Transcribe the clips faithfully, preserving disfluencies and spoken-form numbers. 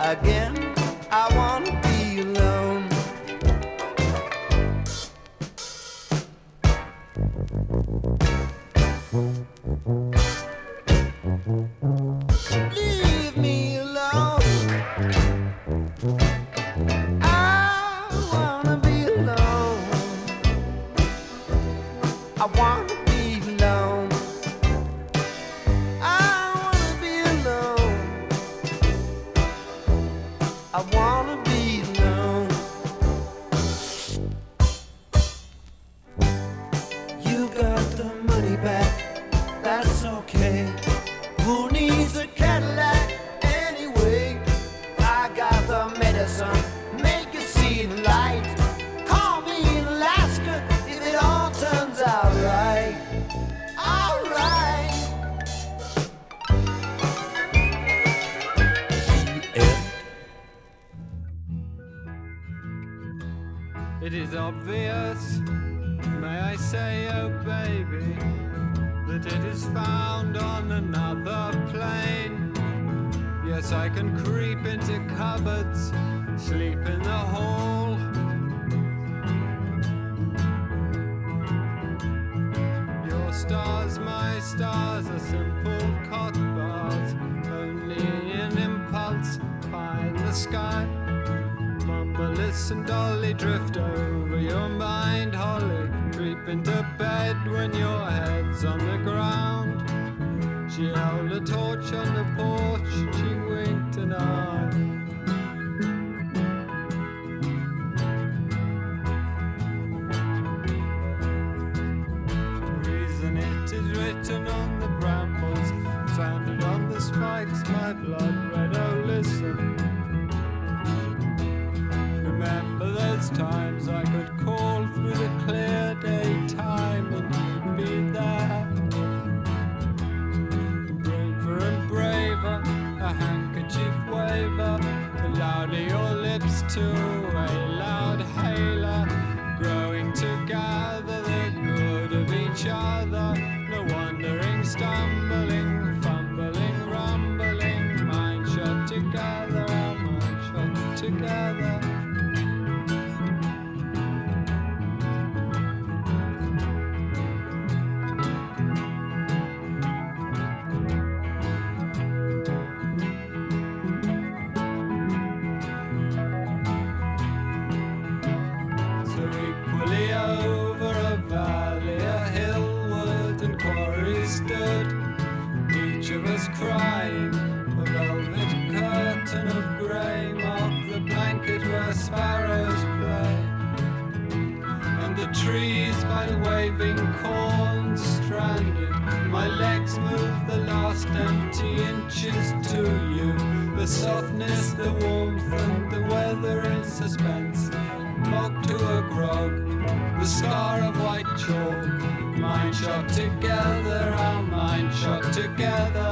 again. I wanna be alone. Leave me alone. I wanna be alone. I wanna be alone. I wanna be alone. I wanna be alone. You got the money back, that's okay. Who needs a Cadillac anyway? I got the medicine, make it see the light. Call me in Alaska if it all turns out right. All right. It is obvious, may I say, oh baby, that it is found on another plane. Yes, I can creep into cupboards, sleep in the hall. Your stars, my stars, are simple cot bars, only an impulse high in the sky. Mama, listen, dolly, drift over your mind, Holly. Creep into bed when your head's on the ground. She held a torch on the porch, she winked an eye. Reason it is written on the brambles, sanded on the spikes, my blood red, oh listen. Remember those times I could call through the clear daytime and you'd be there. Braver and braver, a handkerchief waver, the louder your lips to a loud hailer. Growing together, the good of each other, no wandering, stumbling, fumbling, rumbling, mind shut together, our mind shut together. Crying, a velvet curtain of grey marked the blanket where sparrows play, and the trees by the waving corn stranded. My legs move the last empty inches to you, the softness, the warmth, and the weather in suspense, locked to a grog, the scar of white chalk. Mind shot together, our mind shot together.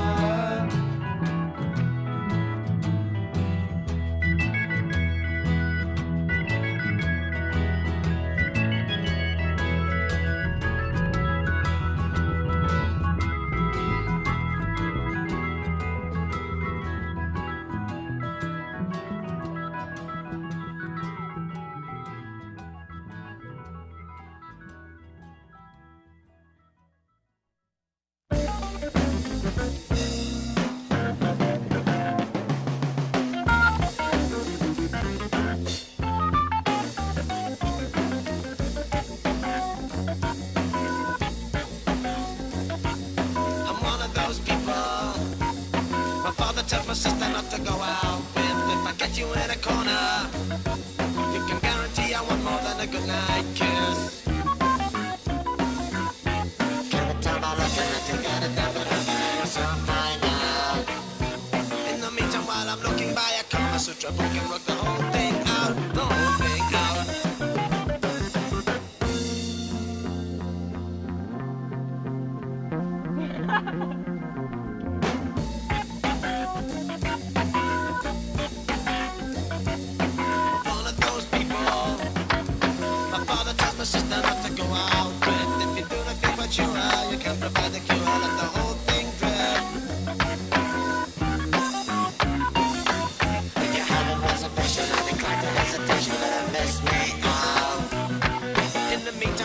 If you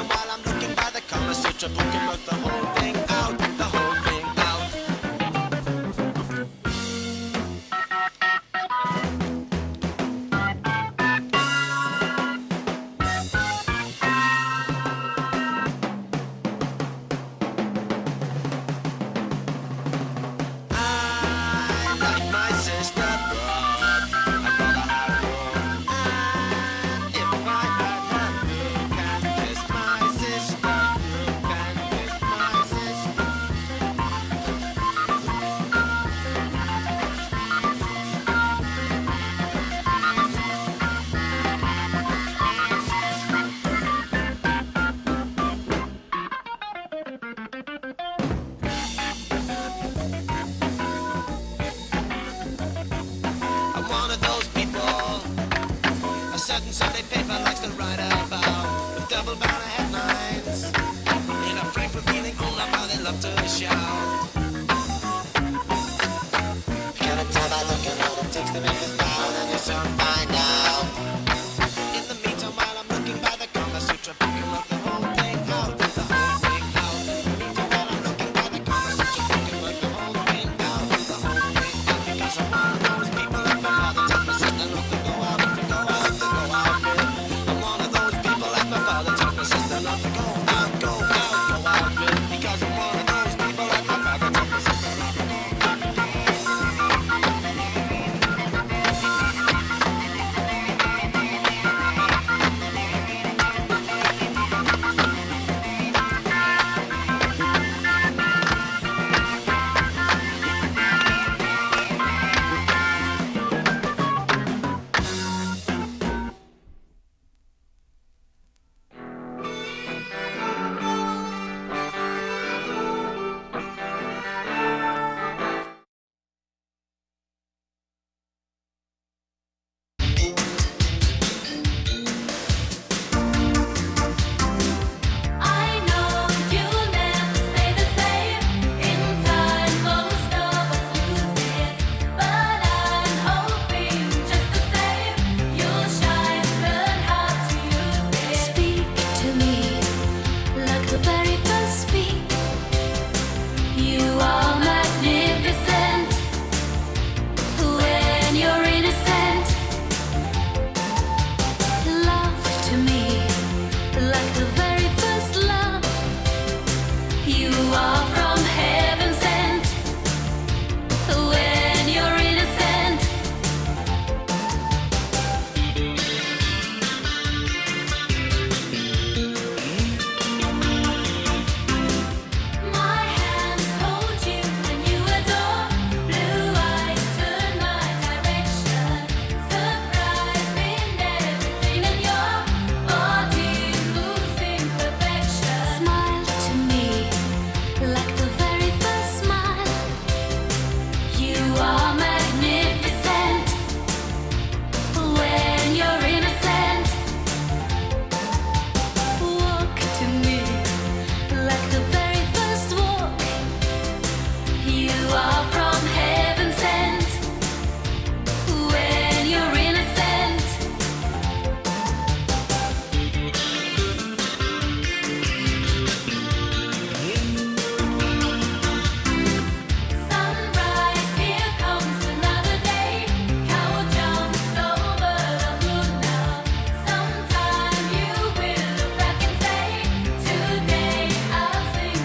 while I'm looking by the Kama Sutra book and work the whole thing out, the whole thing out. Sunday paper likes to write about the double barrel headlines in a frank revealing all of how they love to shout. Can I tell by looking all it takes to make this bound, and you soon find out. In the meantime, while I'm looking by the Kama Sutra book and work the whole thing out, the whole thing out. In the meantime, while I'm looking by the Kama Sutra book and work the whole thing out, the whole thing out. Because I'm one of those people like my father told me, sister, look to go out, to go out, to go out. I'm one of those people like my father told me, sister, not to go out, go out, go out with. Because I'm one of those people like my father told me, sister, not to go out. Sometime you will look back and say, today I'll sing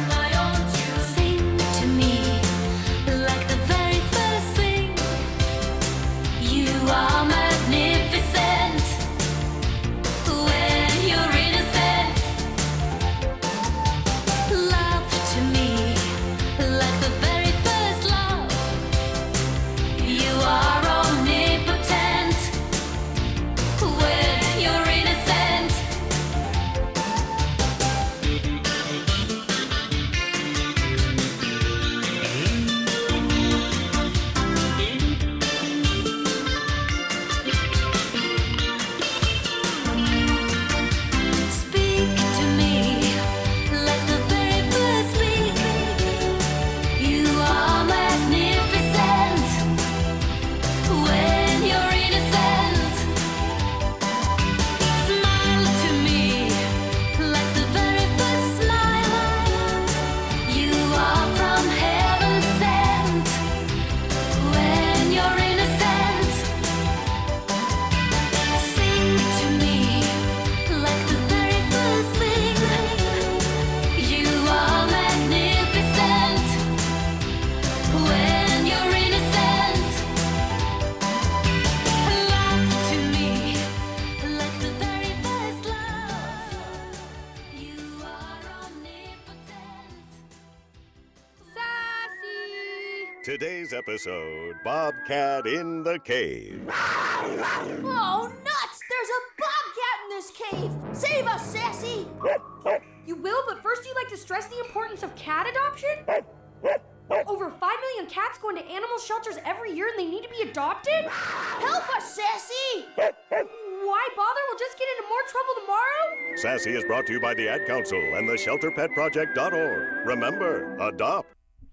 Today's episode, Bobcat in the Cave. Oh, nuts! There's a bobcat in this cave! Save us, Sassy! You will, but first you'd like to stress the importance of cat adoption? Over five million cats go into animal shelters every year and they need to be adopted? Help us, Sassy! Why bother? We'll just get into more trouble tomorrow? Sassy is brought to you by the Ad Council and the shelter pet project dot org. Remember, adopt.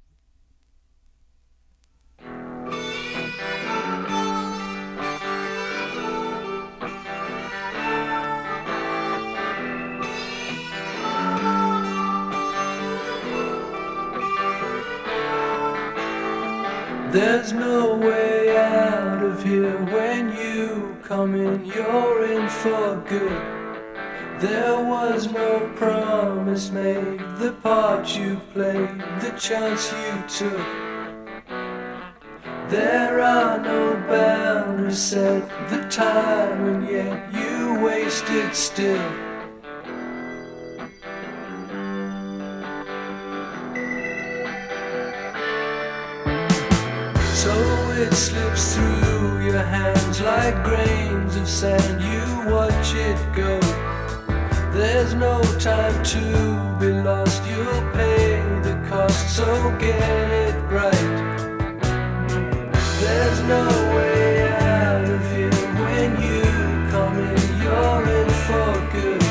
There's no way out of here when you come in, you're in for good. There was no promise made, the part you played, the chance you took. There are no boundaries set, the time, and yet you wasted still. So it slips through your hands like grains of sand. You watch it go. There's no time to be lost. You'll pay the cost, so get it right. There's no way out of here when you come in. You're in for good.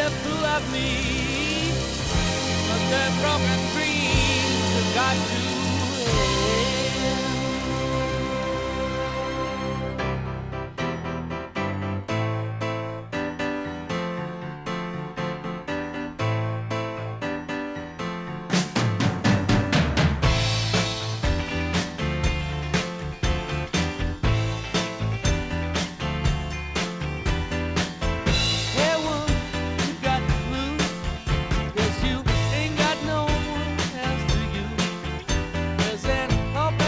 left who love me, but their broken dreams have got to end. Hope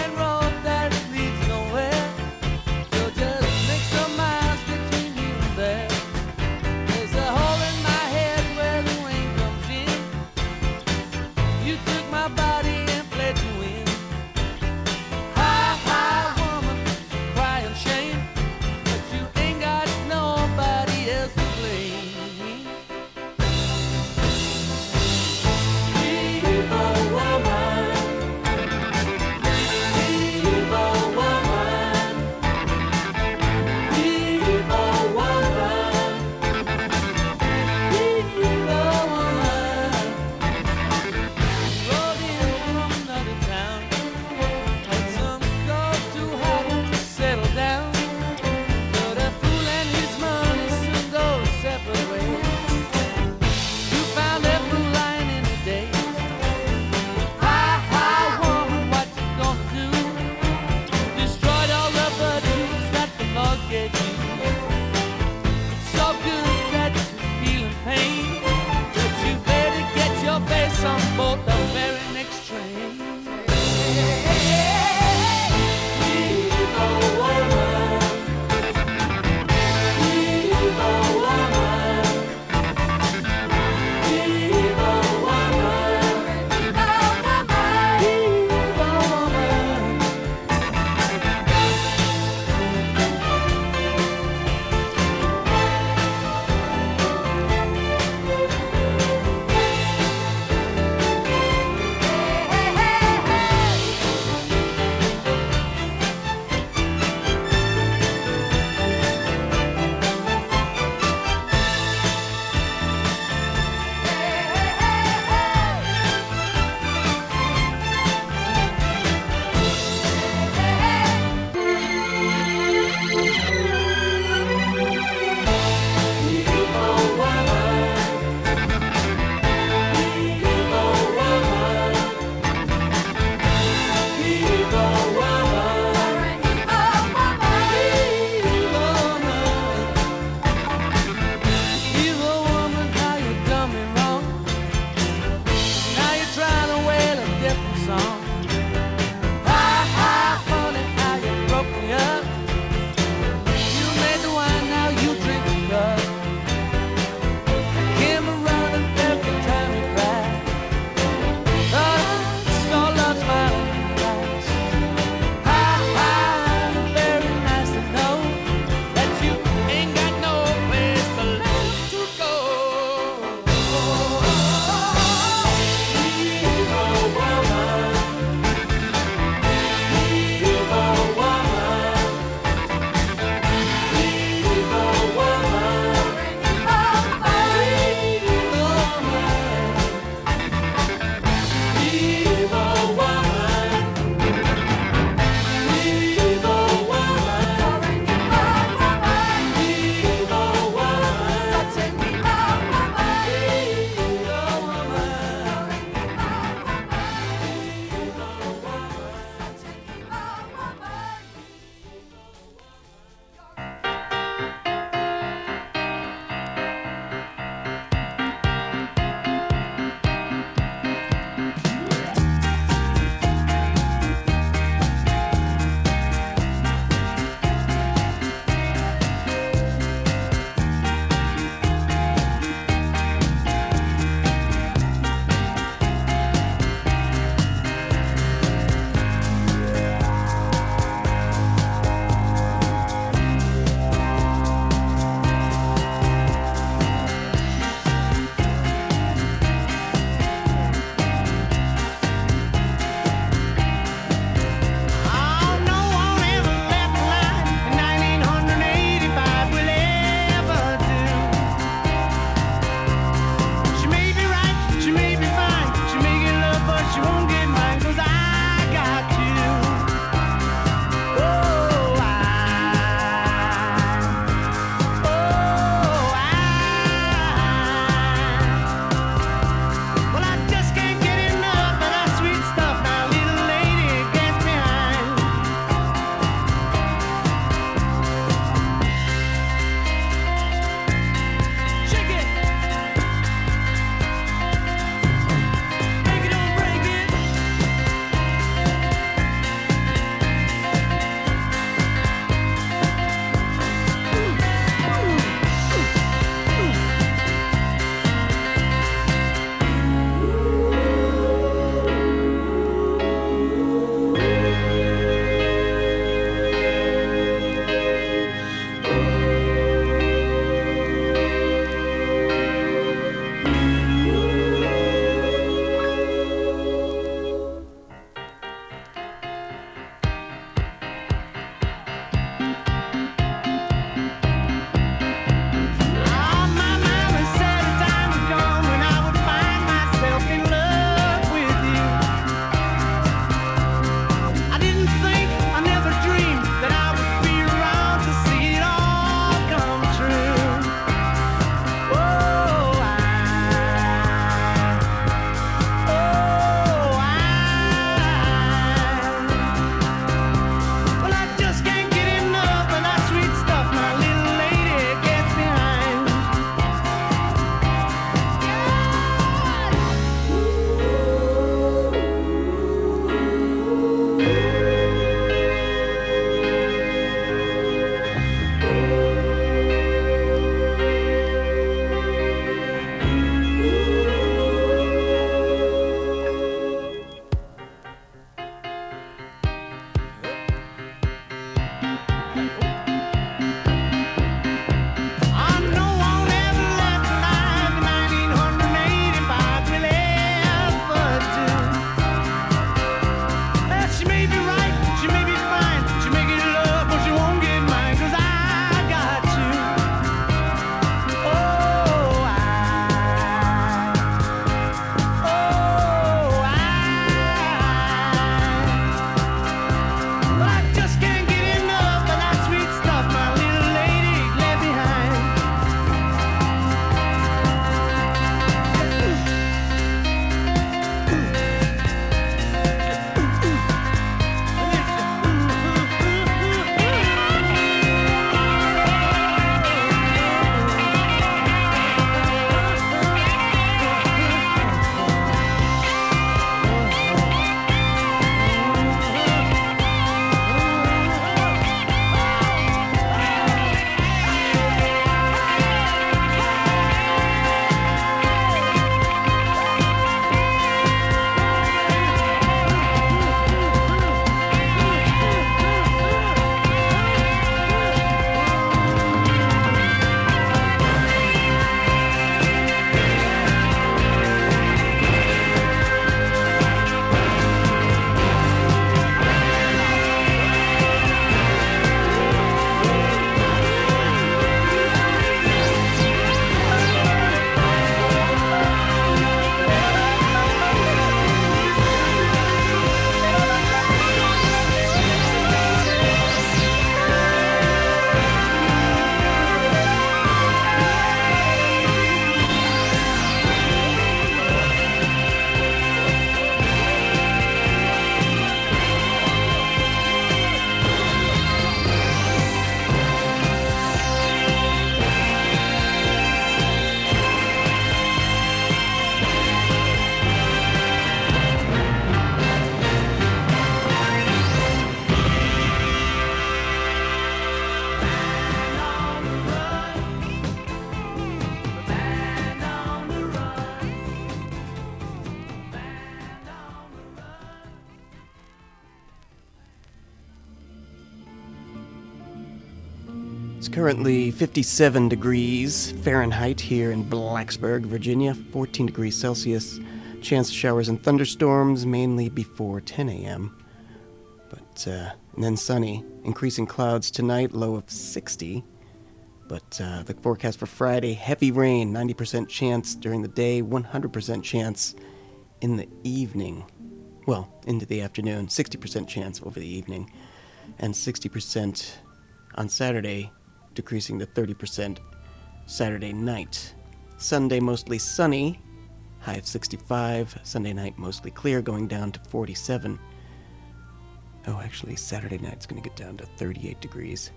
It's currently fifty-seven degrees Fahrenheit here in Blacksburg, Virginia, fourteen degrees Celsius. Chance of showers and thunderstorms, mainly before ten a.m. But, uh, and then sunny. Increasing clouds tonight, low of sixty. But uh, the forecast for Friday, heavy rain, ninety percent chance during the day, one hundred percent chance in the evening. Well, into the afternoon, sixty percent chance over the evening. And sixty percent on Saturday, decreasing to thirty percent Saturday night. Sunday, mostly sunny, high of sixty-five. Sunday night, mostly clear, going down to forty-seven. Oh, actually, Saturday night's going to get down to thirty-eight degrees.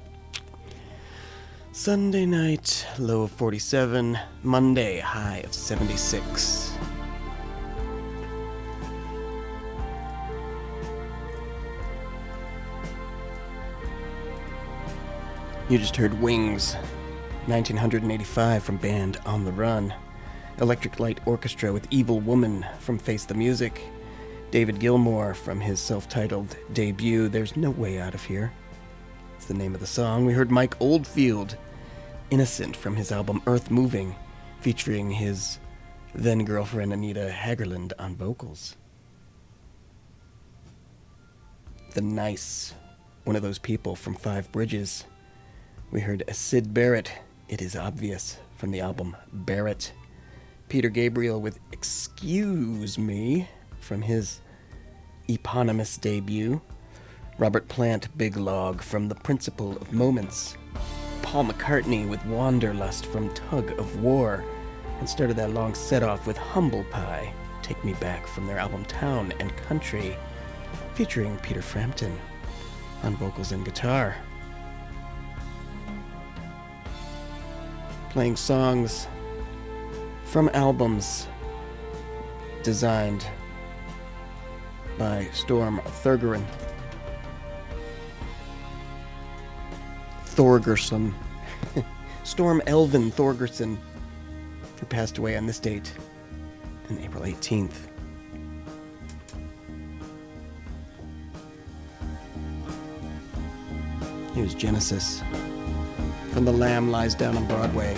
Sunday night, low of forty-seven. Monday, high of seventy-six. You just heard Wings, nineteen eighty-five from band On the Run. Electric Light Orchestra with Evil Woman from Face the Music. David Gilmour from his self-titled debut, There's No Way Out of Here. It's the name of the song. We heard Mike Oldfield, Innocent, from his album Earth Moving, featuring his then-girlfriend Anita Hagerland on vocals. The Nice, one of those people from Five Bridges. We heard Sid Barrett, It Is Obvious, from the album Barrett. Peter Gabriel with Excuse Me, from his eponymous debut. Robert Plant, Big Log, from The Principle of Moments. Paul McCartney with Wanderlust from Tug of War. And started that long set off with Humble Pie, Take Me Back, from their album Town and Country, featuring Peter Frampton on vocals and guitar. Playing songs from albums designed by Storm Thorgerson. Thorgerson. Storm Elvin Thorgerson, who passed away on this date, on April eighteenth. Here's Genesis from The Lamb Lies Down on Broadway.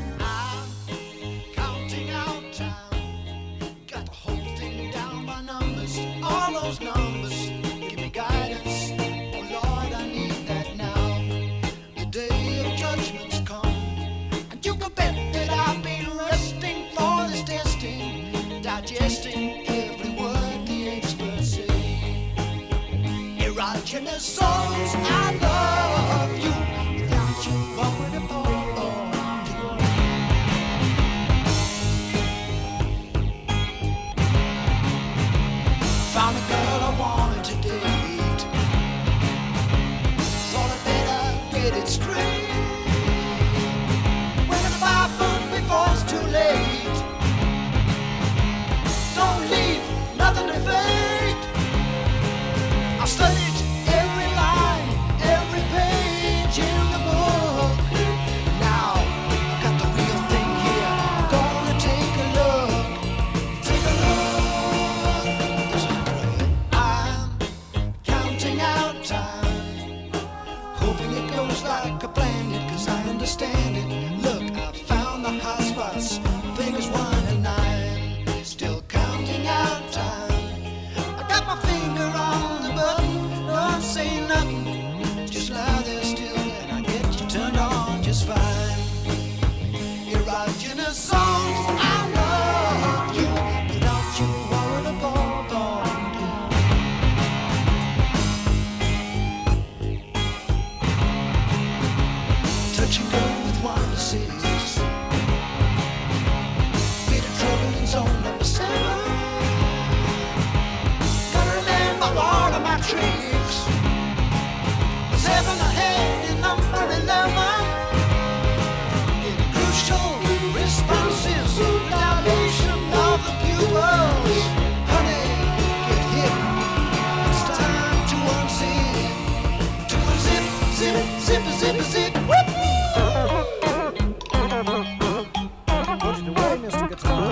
Songs I love you without you going to found a girl I wanted to date. Thought I'd better get it straight. When it's five foot before it's too late. Don't leave nothing to fate. I studied every line, every page in the book. Now I've got the real thing here. Gonna take a look, take a look. This is great. I'm counting out time, hoping it goes like a planet, 'cause I understand it. Look, I found the hot spots, fingers one and nine. Still counting out time. I got my finger on the button, don't say nothing, just lie there still and I get you turned on just fine. Erogenous songs, I love you without you worried about bonding. Touch and go with one to six. Bit of trouble in zone number seven. Gotta remember all of my tricks. Seven ahead in number eleven. Get crucial responses, dilation of the pupils. Honey, get hip. It's time to unzip. To unzip, zip, zip, zip, zip. Whoop-woo! Put it away, Mister Guitar.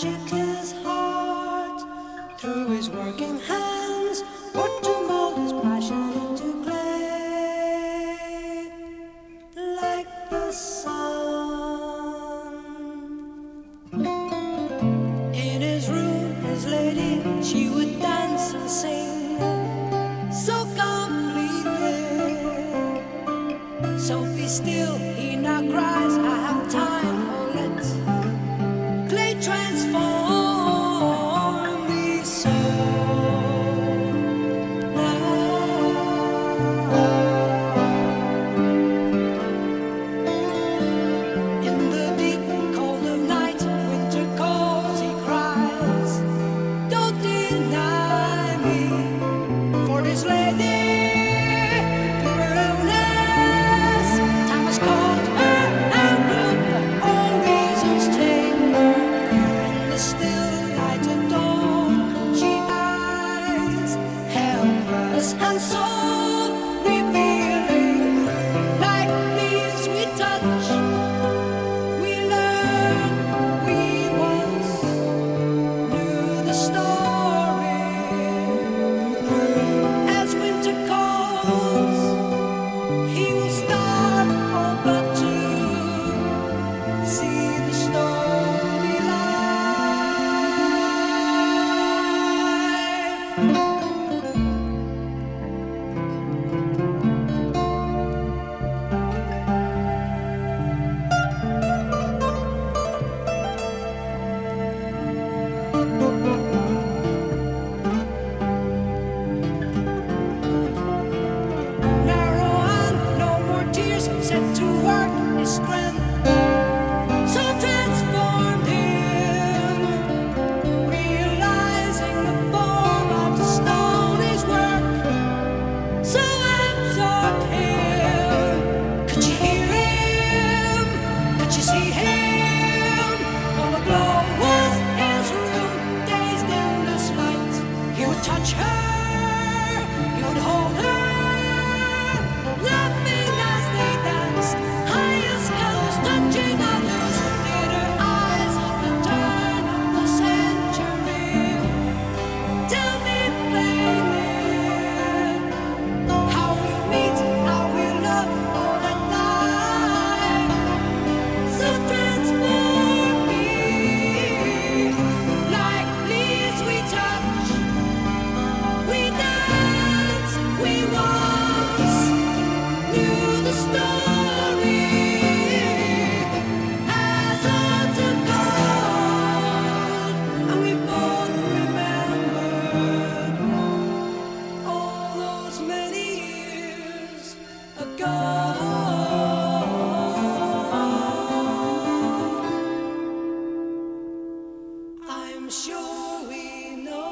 magic his heart through his working hands, worked to mold his passion into clay, like the sun. In his room, his lady, she would dance and sing so completely. So be still, he now cries, I have time, oh let clay transform me so. In the deep cold of night, winter calls, he cries, don't deny me for this lady. Time has called her out of all reasons tame. In the still light of dawn, she lies helpless and soul revealing. Like leaves we touch, we learn we once knew the story. As winter calls, he will starve all but to see the stormy life. Narrow and no more tears, set to work his strength, so transformed him, realizing the form of the stone is work, so absorbed him. Could you hear him? Could you see him? All aglow was his room, dazed in this light. He would touch her, he would hold her, laughing as they danced. Highest colors touching others, in her eyes at the turn of the century. Tell me plainly how we meet, how we love all that night. So transform me, like leaves we touch, we dance, we once knew the story. As autumn cold, and we both remembered all those many years ago. I'm sure we know.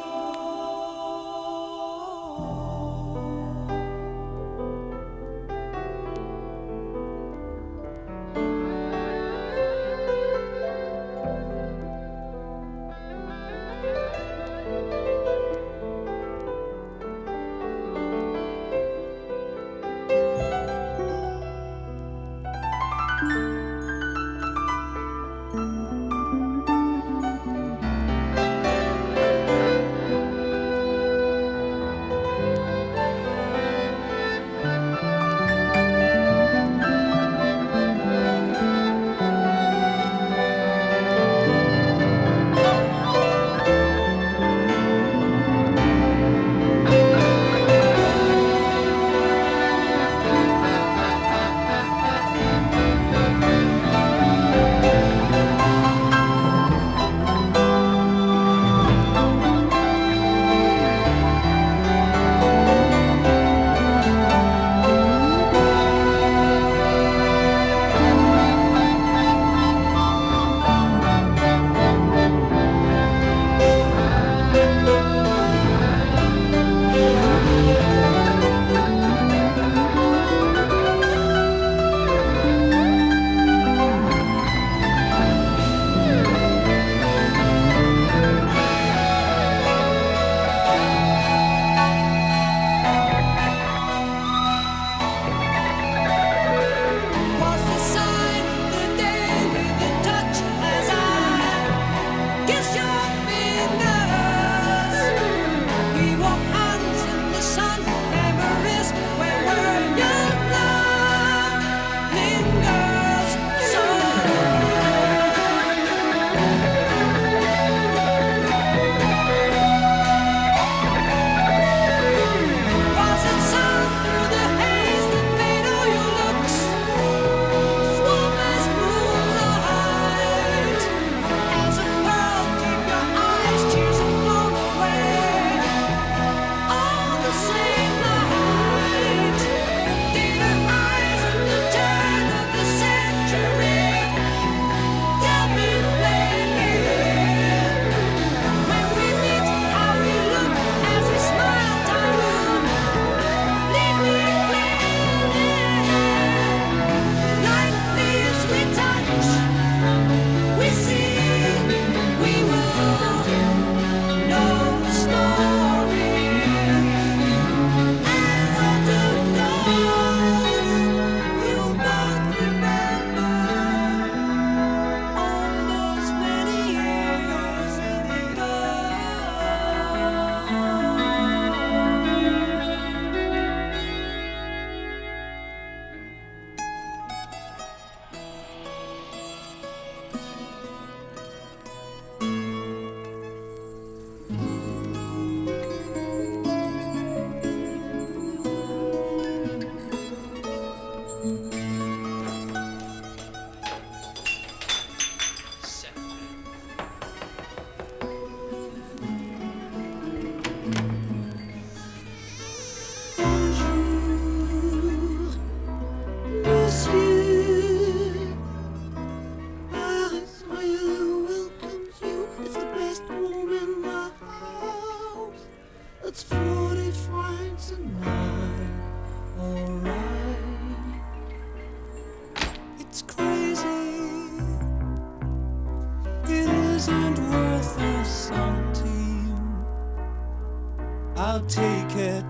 isn't worth a centime. I'll take it.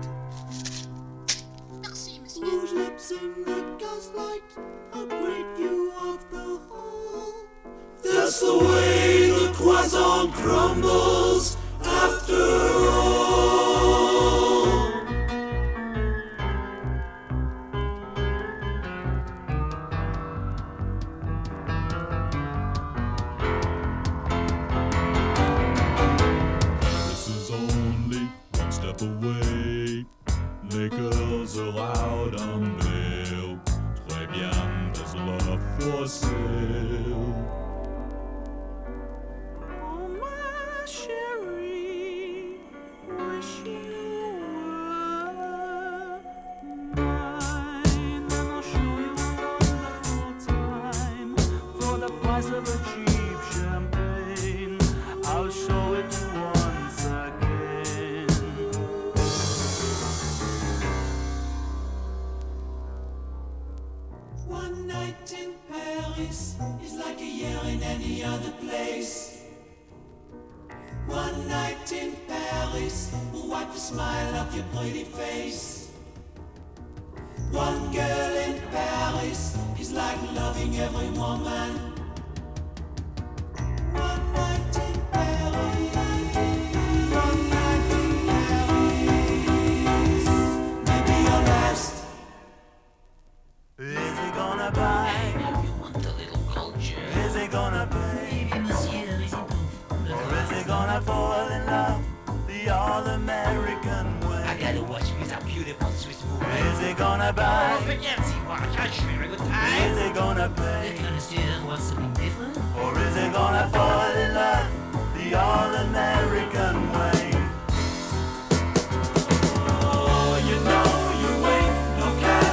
Rouge lips in the gaslight, a great view of the hall. That's the way the croissant crumbles after all. This is only one step away. Les girls are out on bail. Très bien, there's love for sale. Oh, my chérie, wish you were mine. And I'll show you a wonderful time for the price of a cheap champagne. I'll show it once again. One night in Paris is like a year in any other place. One night in Paris will wipe the smile off your pretty face. One girl in Paris is like loving every woman. One night in Paris, one night in Paris, maybe your last. Is he gonna buy? You want a little culture? Is he gonna pay? Maybe monsieur is Or is he gonna fall in love the all-American way? I gotta watch me that beautiful Swiss movie. Is he gonna buy? Oh, forget he watch. I should very good time. Is he gonna pay? The connoisseur wants something different. Or is he gonna fall in love the all-American way? Oh, you know you ain't no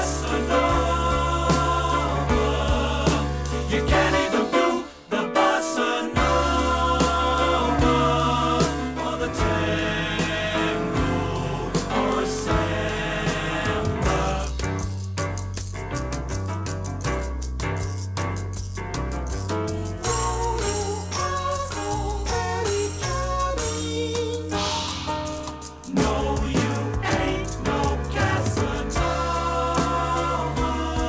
Casanova. You can't even do the bossa nova or the tango or a samba. No, you ain't no Casanova.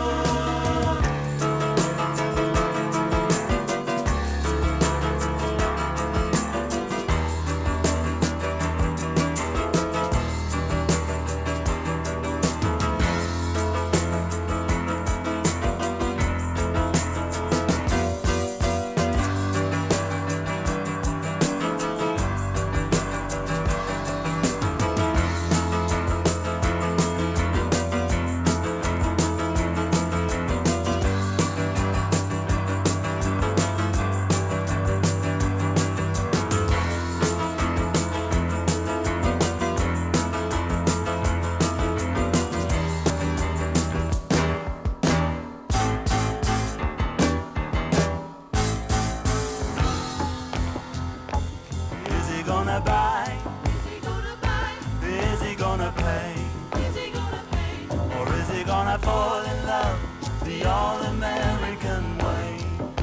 Is he gonna buy? Is he gonna buy? Is he gonna pay? Is he gonna pay? Or is he gonna fall in love the all-American way?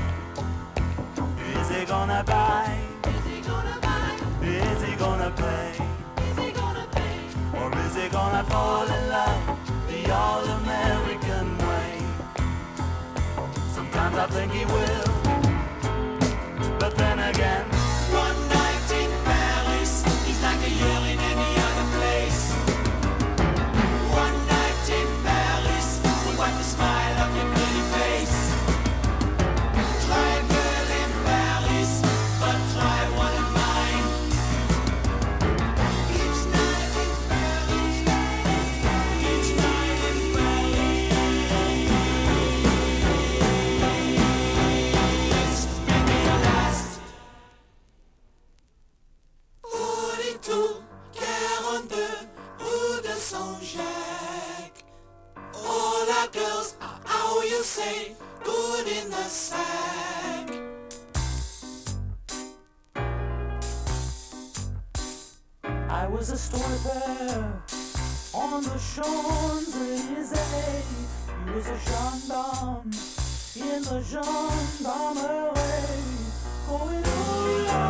Is he gonna buy? Is he gonna buy? Is he gonna pay? Is he gonna pay? Or is he gonna fall in love the all-American way? Sometimes I think he will, but then again, one night in Paris is like a year in any other place. One night in Paris will wipe the smile off your pretty face. Try a girl in Paris, but try one of mine. Each night in Paris, each night in Paris, maybe your last. Forty-two, forty-two, rue de Saint-Jacques. All our girls are, how you say, good in the sack. I was a story bear on the Champs-Élysées. He was a gendarme in the gendarmerie. Going, oh, yeah.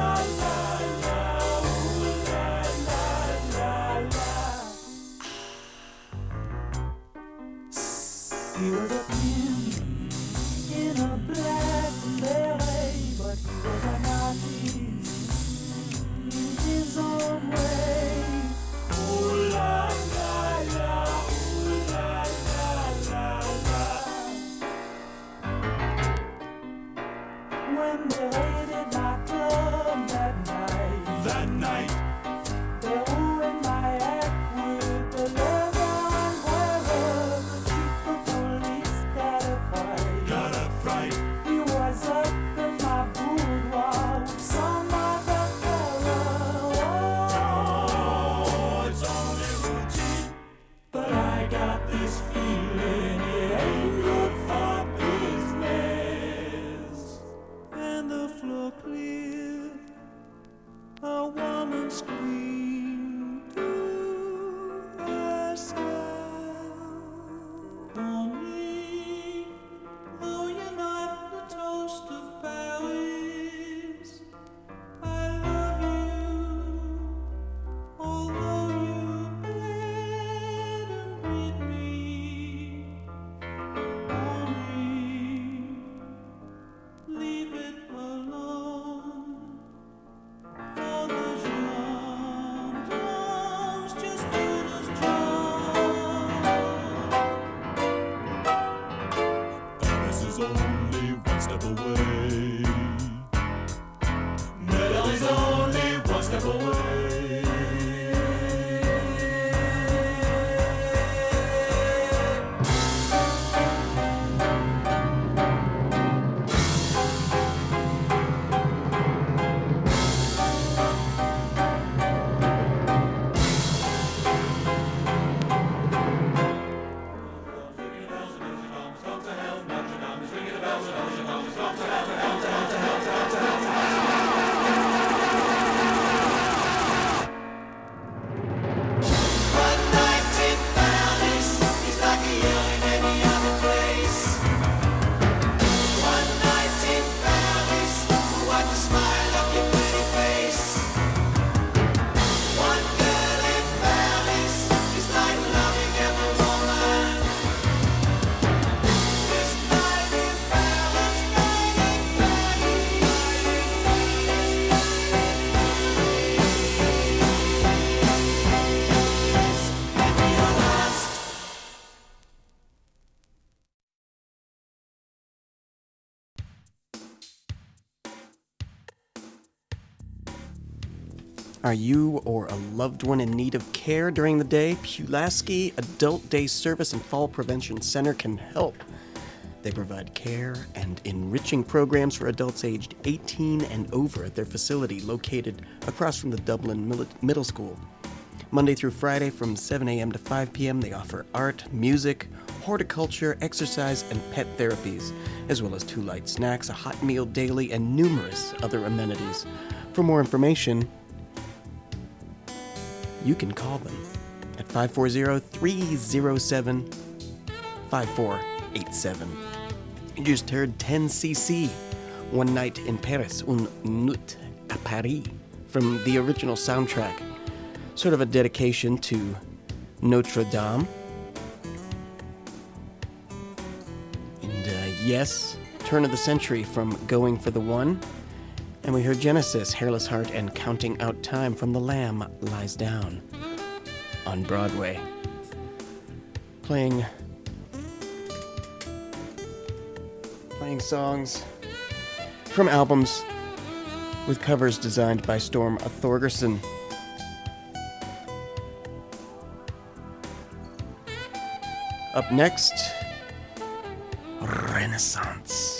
Are you or a loved one in need of care during the day? Pulaski Adult Day Service and Fall Prevention Center can help. They provide care and enriching programs for adults aged eighteen and over at their facility located across from the Dublin Mil- Middle School. Monday through Friday from seven a.m. to five p.m. they offer art, music, horticulture, exercise, and pet therapies, as well as two light snacks, a hot meal daily, and numerous other amenities. For more information, you can call them at five four zero, three zero seven, five four eight seven. You just heard ten C C, One Night in Paris, Une Nuit à Paris, from the original soundtrack. Sort of a dedication to Notre Dame. And uh, yes, turn of the century from Going for the One. And we heard Genesis, Hairless Heart, and Counting Out Time from The Lamb Lies Down on Broadway. Playing playing songs from albums with covers designed by Storm Thorgerson. Up next, Renaissance.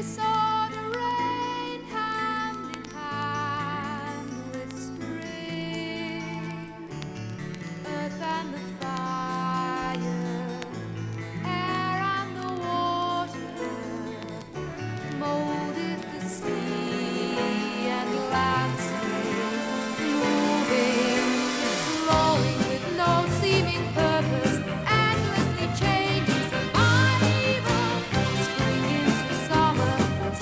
we saw the rain hand in hand with spring, earth and the fire, air and the water, molded the sea and landscape, moving, flowing with no seeming purpose, endlessly changing, survival, spring into summer,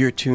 You're tuned